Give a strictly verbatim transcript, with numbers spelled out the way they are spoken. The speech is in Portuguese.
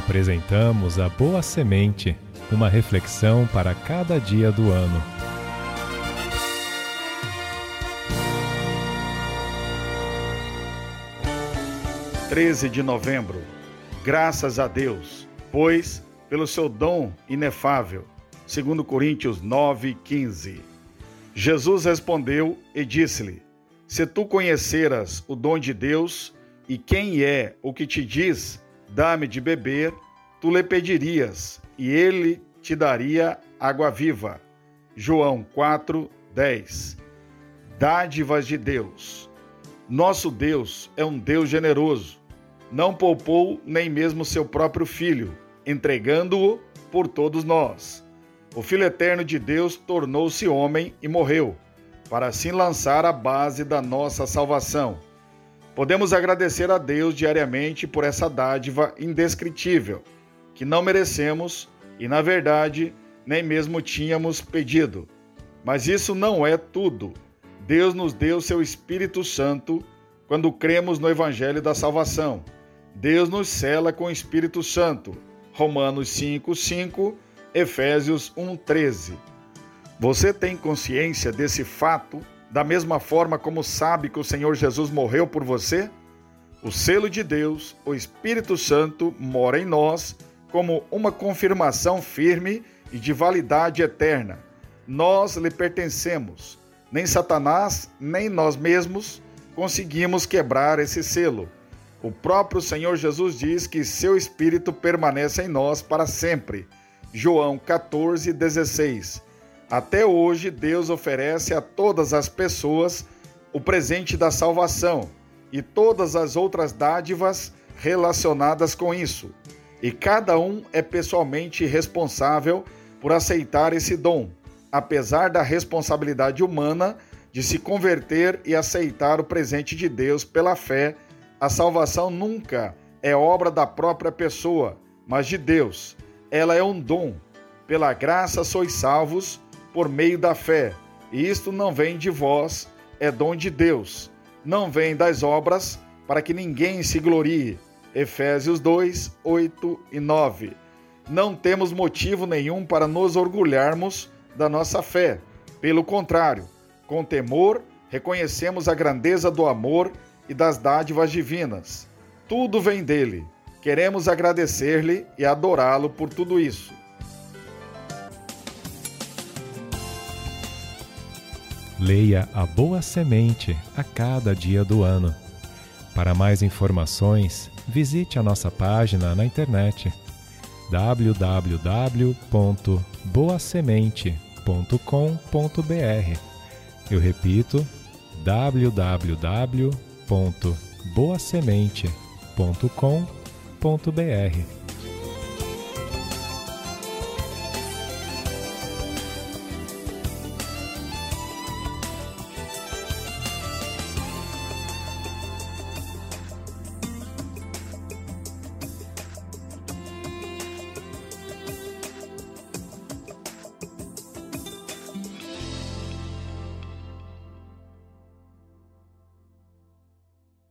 Apresentamos a Boa Semente, uma reflexão para cada dia do ano. treze de novembro. Graças a Deus, pois, pelo seu dom inefável, segundo Coríntios nove, quinze. Jesus respondeu e disse-lhe: Se tu conheceras o dom de Deus e quem é o que te diz, dá-me de beber, tu lhe pedirias, e ele te daria água viva. João quatro, dez. Dádivas de Deus. Nosso Deus é um Deus generoso. Não poupou nem mesmo seu próprio Filho, entregando-o por todos nós. O Filho eterno de Deus tornou-se homem e morreu, para assim lançar a base da nossa salvação. Podemos agradecer a Deus diariamente por essa dádiva indescritível, que não merecemos e, na verdade, nem mesmo tínhamos pedido. Mas isso não é tudo. Deus nos deu seu Espírito Santo quando cremos no Evangelho da Salvação. Deus nos sela com o Espírito Santo. Romanos cinco, cinco, Efésios um, treze. Você tem consciência desse fato, da mesma forma como sabe que o Senhor Jesus morreu por você? O selo de Deus, o Espírito Santo, mora em nós como uma confirmação firme e de validade eterna. Nós lhe pertencemos. Nem Satanás, nem nós mesmos conseguimos quebrar esse selo. O próprio Senhor Jesus diz que seu Espírito permanece em nós para sempre. João quatorze, dezesseis. Até hoje, Deus oferece a todas as pessoas o presente da salvação e todas as outras dádivas relacionadas com isso. E cada um é pessoalmente responsável por aceitar esse dom, apesar da responsabilidade humana de se converter e aceitar o presente de Deus pela fé. A salvação nunca é obra da própria pessoa, mas de Deus. Ela é um dom. Pela graça sois salvos por meio da fé. E isto não vem de vós, é dom de Deus. Não vem das obras, para que ninguém se glorie. Efésios dois, oito e nove. Não temos motivo nenhum para nos orgulharmos da nossa fé. Pelo contrário, com temor, reconhecemos a grandeza do amor e das dádivas divinas. Tudo vem dele. Queremos agradecer-lhe e adorá-lo por tudo isso. Leia a Boa Semente a cada dia do ano. Para mais informações, visite a nossa página na internet w w w ponto boa semente ponto com ponto b r. Eu repito, w w w ponto boa semente ponto com ponto b r.